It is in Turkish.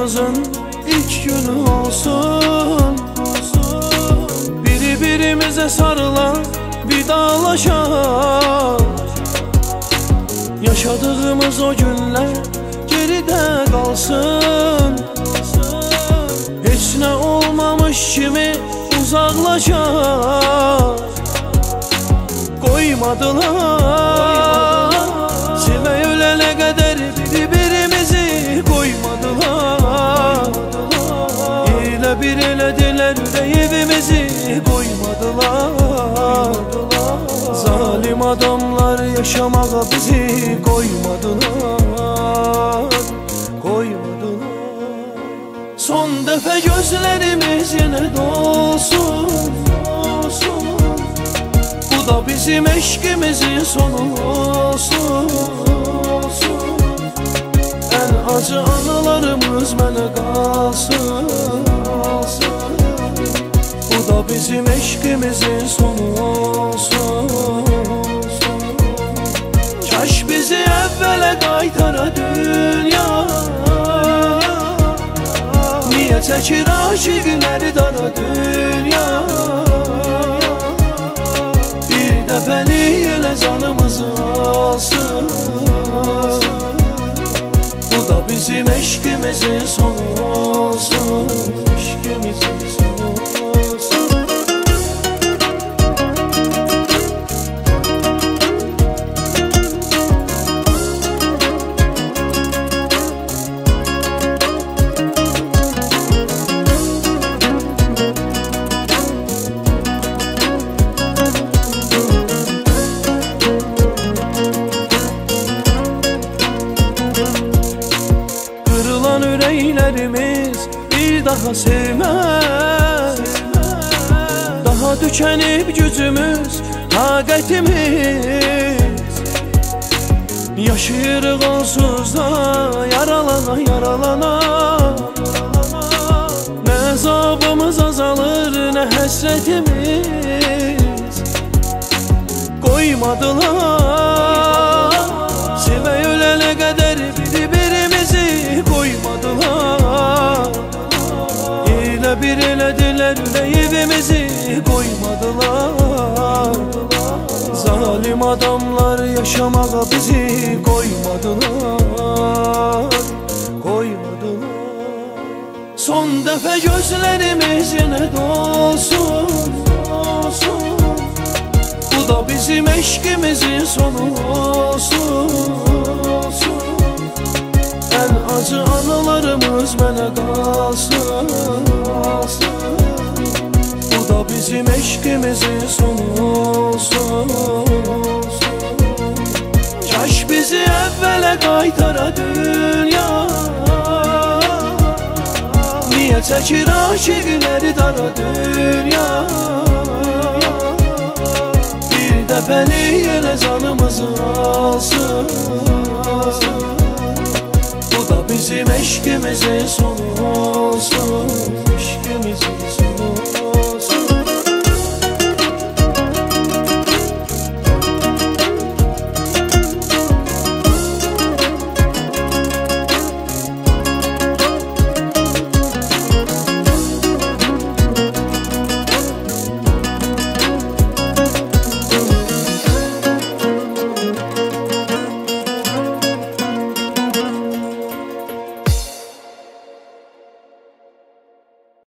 ayrılığımızın ilk günü olsun. Birbirimize sarılan, vidalaşan, yaşadığımız o günler geride kalsın. Hiç ne olmamış kimi uzaklaşan koymadılar. Sevme ölene kadar birbirimizi koymadılar. İle bir elediler yüreğimizi koymadılar. Zalim adamlar yaşamağa bizi koymadılar. Son defa gözlerimiz yine dolsun. Bu da bizim eşkimizin sonu olsun. En acı anılarımız mənə kalsın. Bu da bizim eşkimizin sonu olsun. Kaş bizi evvele qaytara dünya. Niye çəkir aşiqləri dara dünya? Bir dəfəlik elə canımızı alsın. Bu da bizim eşkimizin sonu olsun. Eşkimizin sonu olsun. Yüreğlerimiz bir daha sevmez. Daha tükenip gücümüz, taqətimiz. Yaşayırıq onsuz da yaralana yaralana. Nə azabımız azalır, nə həsrətimiz. Koymadılar. Sevə ölənə qədər birbirimizi koymadılar. İlə bir elediler yüreğimizi koymadılar. Zalim adamlar yaşamağa bizi koymadılar. Son defa gözlerimiz yine dolsun. Bu da bizim eşkimizin sonu olsun. En acı anılarımız mənə kalsın. Bu da bizim eşkimizin sonu olsun. Kaş bizi evvele qaytara dünya. Niye çəkir aşiqləri dara dünya? Bir dəfəlik elə canımızı alsın. Bu da bizim eşkimizin sonu olsun. Eşkimizin sonu olsun.